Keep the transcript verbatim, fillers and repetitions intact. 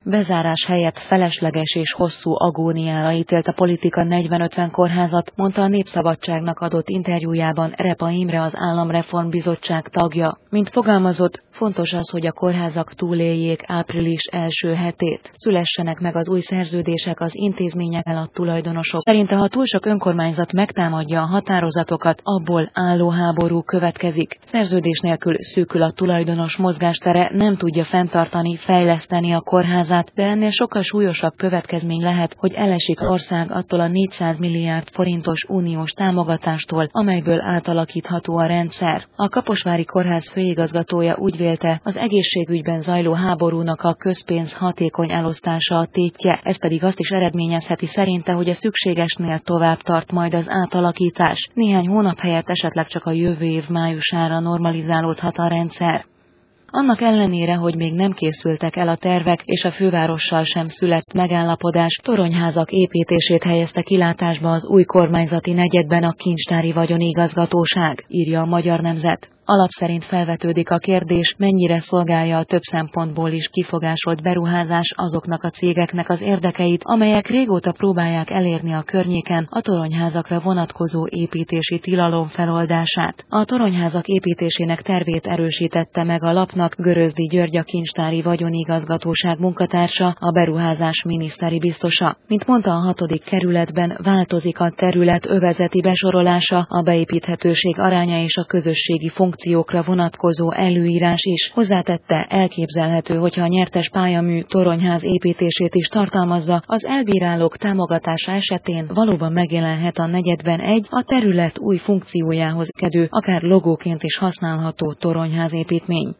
Bezárás helyett felesleges és hosszú agóniára ítélt a politika negyven-ötven kórházat, mondta a Népszabadságnak adott interjújában Repa Imre, az Államreformbizottság tagja. Mint fogalmazott, fontos az, hogy a kórházak túléljék április első hetét. Szülessenek meg az új szerződések az intézményekkel, a tulajdonosok. Szerinte, ha túl sok önkormányzat megtámadja a határozatokat, abból álló háború következik. Szerződés nélkül szűkül a tulajdonos mozgástere, nem tudja fenntartani, fejleszteni a kórházát, de ennél sokkal súlyosabb következmény lehet, hogy elesik ország attól a négyszáz milliárd forintos uniós támogatástól, amelyből átalakítható a rendszer. A Kaposvári Kórház főigazgatója úgy vélte, az egészségügyben zajló háborúnak a közpénz hatékony elosztása a tétje, ez pedig azt is eredményezheti szerinte, hogy a szükségesnél tovább tart majd az átalakítás. Néhány hónap helyett esetleg csak a jövő év májusára normalizálódhat a rendszer. Annak ellenére, hogy még nem készültek el a tervek, és a fővárossal sem született megállapodás, toronyházak építését helyezte kilátásba az új kormányzati negyedben a Kincstári Vagyonigazgatóság, írja a Magyar Nemzet. Alap szerint felvetődik a kérdés, mennyire szolgálja a több szempontból is kifogásolt beruházás azoknak a cégeknek az érdekeit, amelyek régóta próbálják elérni a környéken a toronyházakra vonatkozó építési tilalom feloldását. A toronyházak építésének tervét erősítette meg a lapnak Görözdi György, a Kincstári Vagyonigazgatóság munkatársa, a beruházás miniszteri biztosa. Mint mondta, a hatodik kerületben változik a terület övezeti besorolása, a beépíthetőség aránya és a közösségi funkciókra vonatkozó előírás is. Hozzátette, elképzelhető, hogyha a nyertes pályamű toronyház építését is tartalmazza, az elbírálók támogatása esetén valóban megjelenhet a negyedben egy a terület új funkciójához kedő, akár logóként is használható toronyház építmény.